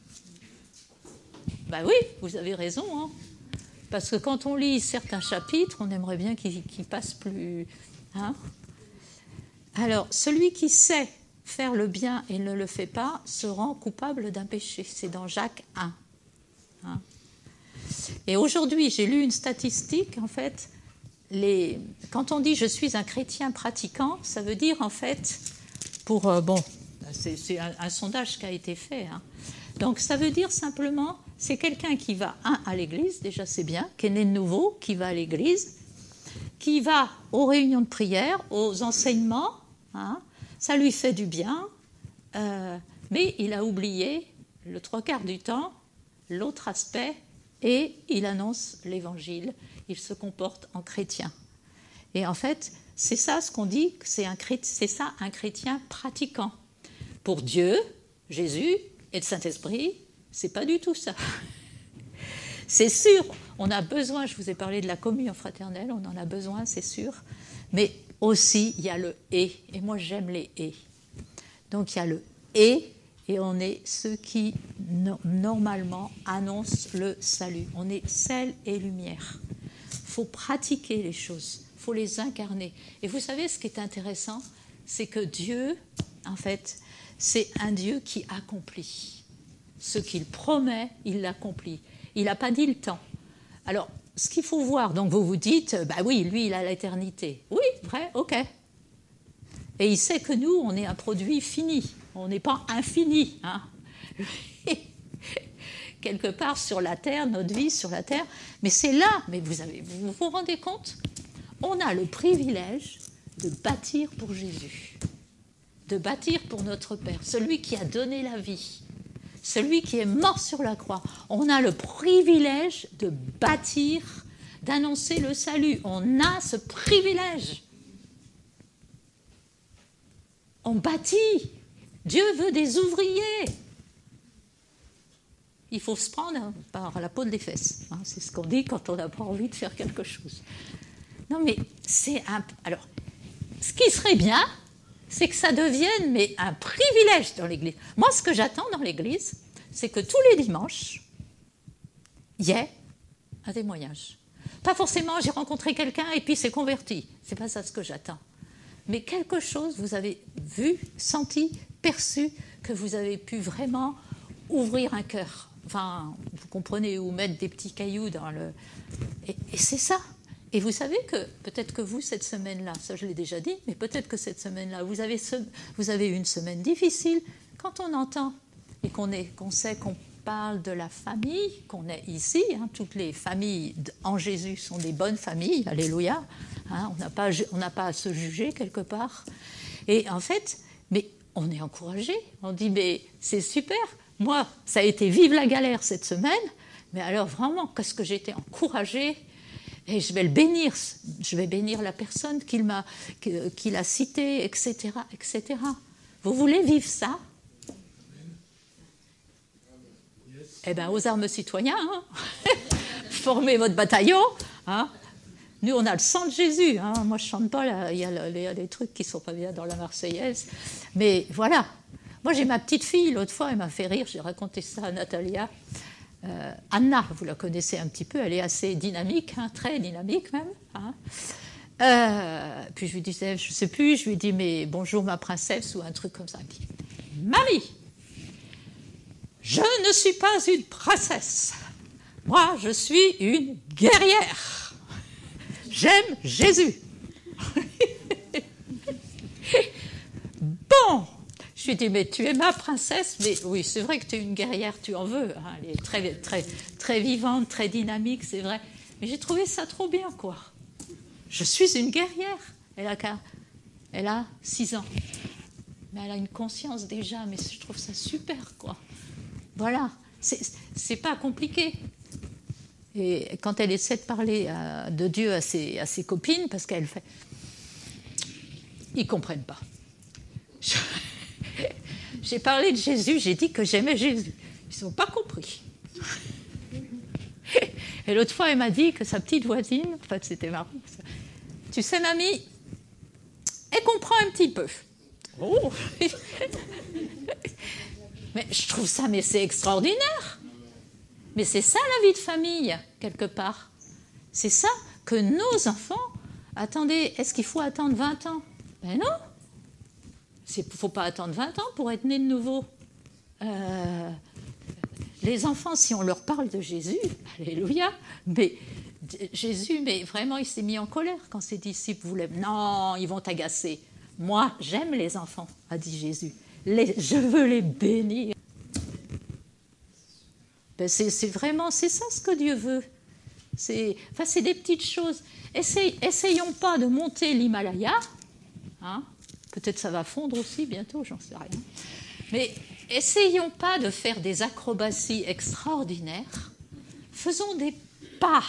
Ben oui, vous avez raison. Hein. Parce que quand on lit certains chapitres, on aimerait bien qu'ils passent plus... Hein. Alors, celui qui sait faire le bien et ne le fait pas se rend coupable d'un péché. C'est dans Jacques 1. Hein. Et aujourd'hui, j'ai lu une statistique, en fait, quand on dit « je suis un chrétien pratiquant », ça veut dire, en fait, c'est un sondage qui a été fait. Hein. Donc, ça veut dire simplement, c'est quelqu'un qui va, à l'église, déjà c'est bien, qui est né de nouveau, qui va à l'église, qui va aux réunions de prière, aux enseignements, hein, ça lui fait du bien, mais il a oublié, le 3/4 du temps, l'autre aspect, et il annonce l'évangile, il se comporte en chrétien. Et en fait, c'est ça ce qu'on dit, c'est ça un chrétien pratiquant. Pour Dieu, Jésus et le Saint-Esprit, c'est pas du tout ça. C'est sûr, on a besoin, je vous ai parlé de la communion fraternelle, on en a besoin, c'est sûr, mais aussi il y a le « et », et moi j'aime les « et ». Donc il y a le « et », et on est ceux qui, normalement, annoncent le salut. On est sel et lumière. Il faut pratiquer les choses, il faut les incarner. Et vous savez, ce qui est intéressant, c'est que Dieu, en fait, c'est un Dieu qui accomplit. Ce qu'il promet, il l'accomplit. Il n'a pas dit le temps. Alors, ce qu'il faut voir, donc vous vous dites, bah oui, lui, il a l'éternité. Oui, vrai, ok. Et il sait que nous, on est un produit fini. On n'est pas infini. Hein. Quelque part sur la terre, notre vie sur la terre. Mais c'est là, mais vous vous rendez compte? On a le privilège de bâtir pour Jésus. De bâtir pour notre Père. Celui qui a donné la vie. Celui qui est mort sur la croix. On a le privilège de bâtir, d'annoncer le salut. On a ce privilège. On bâtit. Dieu veut des ouvriers. Il faut se prendre par la peau des fesses. Hein, c'est ce qu'on dit quand on n'a pas envie de faire quelque chose. Non, mais c'est un... Alors, ce qui serait bien, c'est que ça devienne un privilège dans l'Église. Moi, ce que j'attends dans l'Église, c'est que tous les dimanches, il y ait un témoignage. Pas forcément, j'ai rencontré quelqu'un et puis c'est converti. C'est pas ça ce que j'attends. Mais quelque chose, vous avez vu, senti, perçu, que vous avez pu vraiment ouvrir un cœur. Enfin, vous comprenez, ou mettre des petits cailloux dans le... Et c'est ça. Et vous savez que, peut-être que vous, cette semaine-là, ça je l'ai déjà dit, mais peut-être que cette semaine-là, vous avez eu une semaine difficile. Quand on entend et qu'on sait qu'on parle de la famille, qu'on est ici, hein, toutes les familles en Jésus sont des bonnes familles, alléluia, hein, on n'a pas à se juger quelque part. Et en fait, mais on est encouragé, on dit mais c'est super, moi ça a été vive la galère cette semaine, mais alors vraiment, qu'est-ce que j'ai été encouragée, et je vais le bénir, je vais bénir la personne qu'il a citée, etc., etc. Vous voulez vivre ça? Eh bien, aux armes citoyens, hein. Formez votre bataillon. Hein. Nous, on a le sang de Jésus. Hein. Moi, je ne chante pas, là. Il y a des trucs qui ne sont pas bien dans la Marseillaise. Mais voilà. Moi, j'ai ma petite fille, l'autre fois, elle m'a fait rire. J'ai raconté ça à Natalia. Anna, vous la connaissez un petit peu, elle est assez dynamique, hein, très dynamique même. Hein. Puis je lui disais, je ne sais plus, je lui dis, mais bonjour ma princesse, ou un truc comme ça. Elle me dit, mamie, je ne suis pas une princesse. Moi, je suis une guerrière. J'aime Jésus. Bon, je lui dis, mais tu es ma princesse, mais oui, c'est vrai que tu es une guerrière, tu en veux. Hein. Elle est très, très, très vivante, très dynamique, c'est vrai. Mais j'ai trouvé ça trop bien, quoi. Je suis une guerrière. Elle a 6 ans. mais elle a une conscience déjà, mais je trouve ça super, quoi. Voilà, c'est pas compliqué. Et quand elle essaie de parler de Dieu à ses copines, parce qu'elle fait... Ils ne comprennent pas. J'ai parlé de Jésus, j'ai dit que j'aimais Jésus. Ils n'ont pas compris. Et l'autre fois, elle m'a dit que sa petite voisine, en fait, c'était marrant. Tu sais, mamie, elle comprend un petit peu. Oh. Mais je trouve ça, mais c'est extraordinaire. Mais c'est ça la vie de famille, quelque part. C'est ça que nos enfants... Attendez, est-ce qu'il faut attendre 20 ans? Ben non. Il ne faut pas attendre 20 ans pour être né de nouveau. Les enfants, si on leur parle de Jésus, alléluia, mais Jésus, mais vraiment, il s'est mis en colère quand ses disciples voulaient... Non, ils vont t'agacer. Moi, j'aime les enfants, a dit Jésus. Je veux les bénir. Ben c'est vraiment, c'est ça ce que Dieu veut. C'est des petites choses. Essayons pas de monter l'Himalaya. Hein, peut-être ça va fondre aussi bientôt, j'en sais rien. Mais essayons pas de faire des acrobaties extraordinaires. Faisons des pas,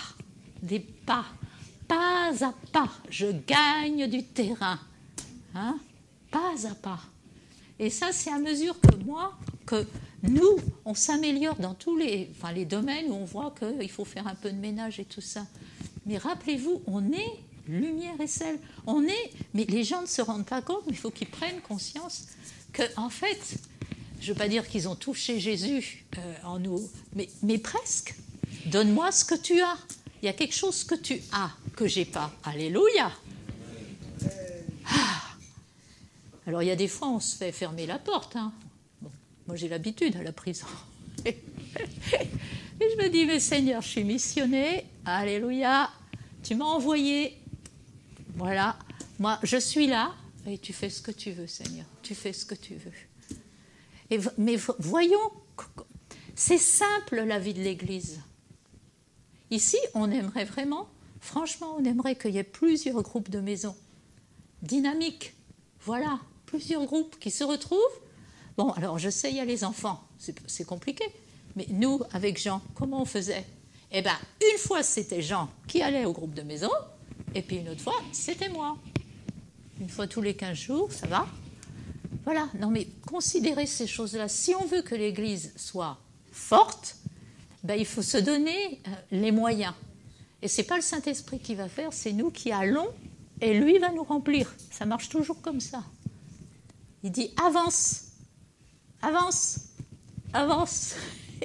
pas à pas. Je gagne du terrain, hein, pas à pas. Et ça, c'est à mesure que nous, on s'améliore dans tous les domaines où on voit qu'il faut faire un peu de ménage et tout ça. Mais rappelez-vous, on est lumière et sel. Mais les gens ne se rendent pas compte, mais il faut qu'ils prennent conscience qu'en fait, je ne veux pas dire qu'ils ont touché Jésus en nous, mais presque. Donne-moi ce que tu as. Il y a quelque chose que tu as, que je n'ai pas. Alléluia. Alors, il y a des fois, on se fait fermer la porte. Hein. Bon, moi, j'ai l'habitude à la prison. Et je me dis, mais Seigneur, je suis missionnée. Alléluia. Tu m'as envoyé. Voilà. Moi, je suis là. Et tu fais ce que tu veux, Seigneur. Tu fais ce que tu veux. Mais voyons, c'est simple, la vie de l'Église. Ici, on aimerait vraiment, franchement, on aimerait qu'il y ait plusieurs groupes de maisons dynamiques. Voilà. Plusieurs groupes qui se retrouvent. Bon, alors je sais, il y a les enfants, c'est compliqué. Mais nous, avec Jean, comment on faisait? Eh bien, une fois, c'était Jean qui allait au groupe de maison, et puis une autre fois, c'était moi. Une fois tous les 15 jours, ça va? Voilà, non mais considérez ces choses-là. Si on veut que l'Église soit forte, ben, il faut se donner les moyens. Et ce n'est pas le Saint-Esprit qui va faire, c'est nous qui allons, et lui va nous remplir. Ça marche toujours comme ça. Il dit « avance, avance, avance ».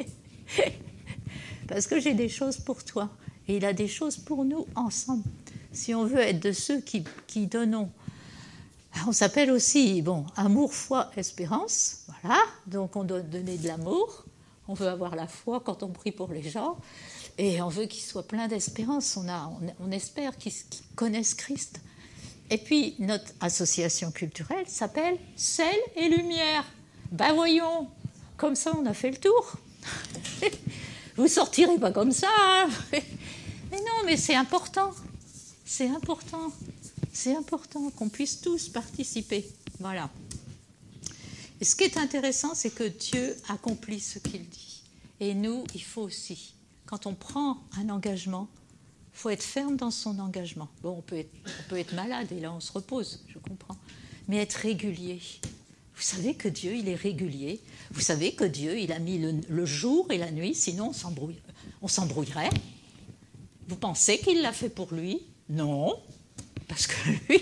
Parce que j'ai des choses pour toi. Et il a des choses pour nous ensemble. Si on veut être de ceux qui donnons. On s'appelle aussi, amour, foi, espérance. Voilà, donc on doit donner de l'amour. On veut avoir la foi quand on prie pour les gens. Et on veut qu'ils soient pleins d'espérance. On espère qu'ils connaissent Christ. Et puis, notre association culturelle s'appelle Sel et Lumière. Ben voyons, comme ça, on a fait le tour. Vous ne sortirez pas comme ça. Hein. Mais non, mais c'est important. C'est important. C'est important qu'on puisse tous participer. Voilà. Et ce qui est intéressant, c'est que Dieu accomplit ce qu'il dit. Et nous, il faut aussi. Quand on prend un engagement, il faut être ferme dans son engagement. Bon, on peut être malade et là on se repose, je comprends. Mais être régulier. Vous savez que Dieu, il est régulier. Vous savez que Dieu, il a mis le jour et la nuit, sinon on s'embrouillerait. Vous pensez qu'il l'a fait pour lui? Non, parce que lui...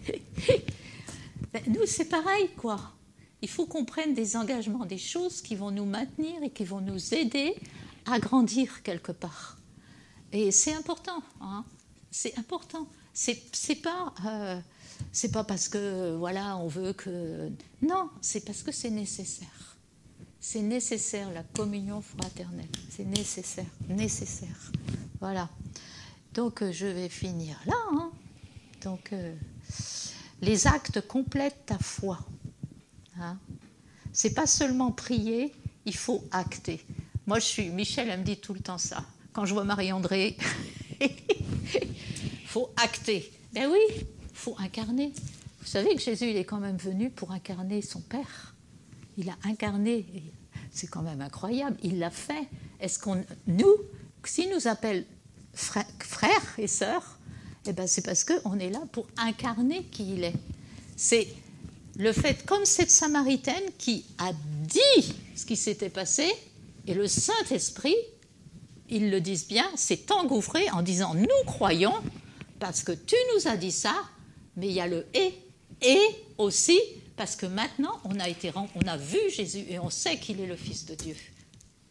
Nous, c'est pareil, quoi. Il faut qu'on prenne des engagements, des choses qui vont nous maintenir et qui vont nous aider à grandir quelque part. Et c'est important, hein. C'est important. C'est pas parce que, voilà, on veut que... Non, c'est parce que c'est nécessaire. C'est nécessaire, la communion fraternelle. C'est nécessaire. Voilà. Donc, je vais finir là, hein. Donc, les actes complètent ta foi. Hein. C'est pas seulement prier, il faut acter. Moi, Michel, elle me dit tout le temps ça. Quand je vois Marie-André, il faut acter. Ben oui, il faut incarner. Vous Vous savez que Jésus, il est quand même venu pour incarner son Père. Il a incarné, c'est quand même incroyable, il l'a fait. Est-ce qu'on, nous, s'il nous appelle frères et sœurs, eh ben c'est parce qu'on est là pour incarner qui il est. C'est le fait, comme cette Samaritaine qui a dit ce qui s'était passé, et le Saint-Esprit, ils le disent bien, s'est engouffré en disant « Nous croyons, parce que tu nous as dit ça », mais il y a le « et aussi parce que maintenant, on a vu Jésus et on sait qu'il est le Fils de Dieu. OK ?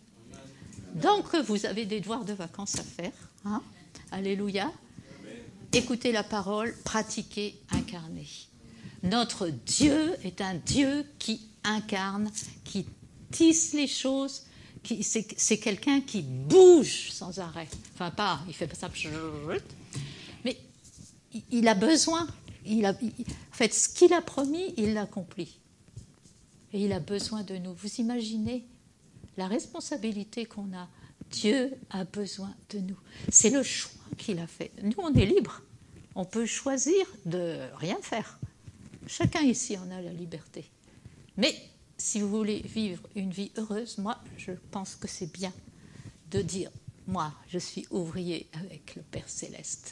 Donc, vous avez des devoirs de vacances à faire. Hein ? Alléluia. Écoutez la parole, pratiquez, incarnez. Notre Dieu est un Dieu qui incarne, qui tisse les choses. C'est quelqu'un qui bouge sans arrêt. Enfin, pas, il fait pas ça, mais il a besoin. En fait, ce qu'il a promis, il l'accomplit. Et il a besoin de nous. Vous imaginez la responsabilité qu'on a. Dieu a besoin de nous. C'est le choix qu'il a fait. Nous, on est libres. On peut choisir de rien faire. Chacun ici en a la liberté. Mais si vous voulez vivre une vie heureuse, moi, je pense que c'est bien de dire, moi, je suis ouvrier avec le Père Céleste.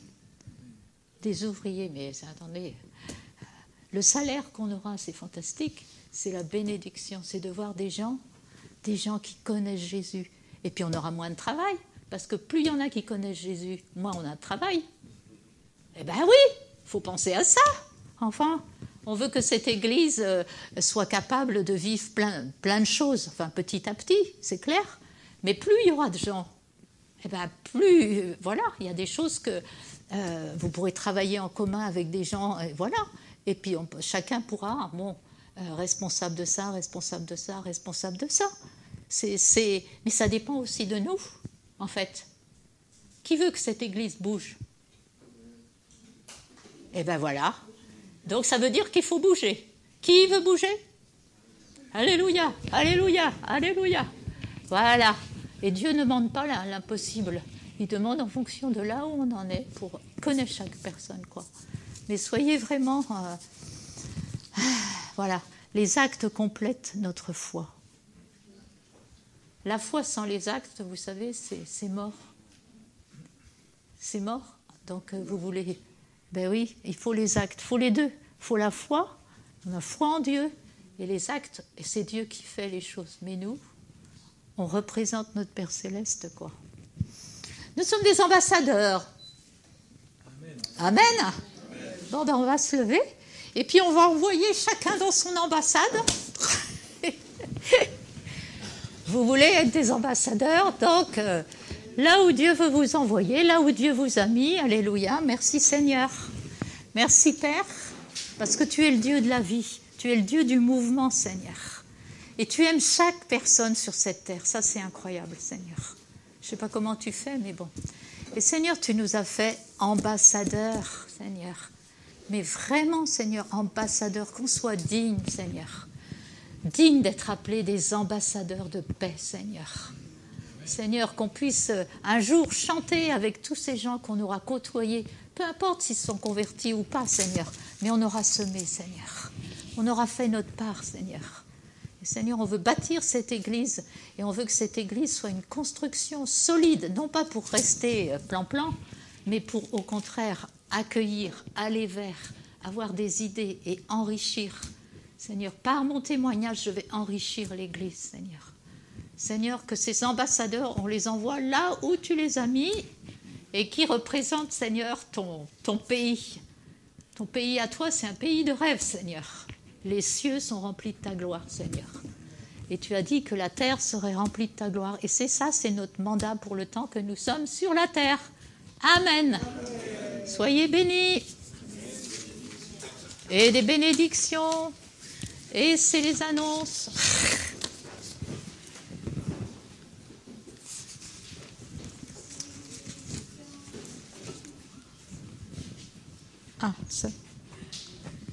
Des ouvriers, mais attendez, le salaire qu'on aura, c'est fantastique, c'est la bénédiction, c'est de voir des gens qui connaissent Jésus. Et puis on aura moins de travail, parce que plus il y en a qui connaissent Jésus, moins on a de travail. Eh bien oui, il faut penser à ça. Enfin, on veut que cette Église soit capable de vivre plein de choses, enfin petit à petit, c'est clair. Mais plus il y aura de gens, eh bien plus, voilà, il y a des choses que vous pourrez travailler en commun avec des gens, voilà. Et puis chacun pourra, responsable de ça, responsable de ça, responsable de ça. Mais ça dépend aussi de nous, en fait. Qui veut que cette Église bouge ? Eh bien voilà. Donc ça veut dire qu'il faut bouger. Qui veut bouger ? Alléluia, alléluia, alléluia. Voilà. Et Dieu ne demande pas l'impossible. Il demande en fonction de là où on en est pour connaître chaque personne, quoi. Mais soyez vraiment... voilà. Les actes complètent notre foi. La foi sans les actes, vous savez, c'est mort. C'est mort. Donc vous voulez... Ben oui, il faut les actes, il faut les deux. Il faut la foi, on a foi en Dieu, et les actes, et c'est Dieu qui fait les choses. Mais nous, on représente notre Père Céleste, quoi. Nous sommes des ambassadeurs. Amen. Amen. Bon, ben on va se lever, et puis on va envoyer chacun dans son ambassade. Vous voulez être des ambassadeurs, donc là où Dieu veut vous envoyer, là où Dieu vous a mis, alléluia, merci Seigneur. Merci Père, parce que tu es le Dieu de la vie, tu es le Dieu du mouvement, Seigneur. Et tu aimes chaque personne sur cette terre, ça c'est incroyable, Seigneur. Je ne sais pas comment tu fais, mais bon. Et Seigneur, tu nous as fait ambassadeurs, Seigneur. Mais vraiment, Seigneur, ambassadeurs, qu'on soit digne, Seigneur. Digne d'être appelés des ambassadeurs de paix, Seigneur. Seigneur, qu'on puisse un jour chanter avec tous ces gens qu'on aura côtoyés, peu importe s'ils sont convertis ou pas, Seigneur, mais on aura semé, Seigneur. On aura fait notre part, Seigneur. Et Seigneur, on veut bâtir cette Église et on veut que cette Église soit une construction solide, non pas pour rester plan-plan, mais pour, au contraire, accueillir, aller vers, avoir des idées et enrichir. Seigneur, par mon témoignage, je vais enrichir l'Église, Seigneur. Seigneur, que ces ambassadeurs, on les envoie là où tu les as mis et qui représentent, Seigneur, ton pays. Ton pays à toi, c'est un pays de rêve, Seigneur. Les cieux sont remplis de ta gloire, Seigneur. Et tu as dit que la terre serait remplie de ta gloire. Et c'est ça, c'est notre mandat pour le temps que nous sommes sur la terre. Amen. Soyez bénis. Et des bénédictions. Et c'est les annonces. Ah, ça.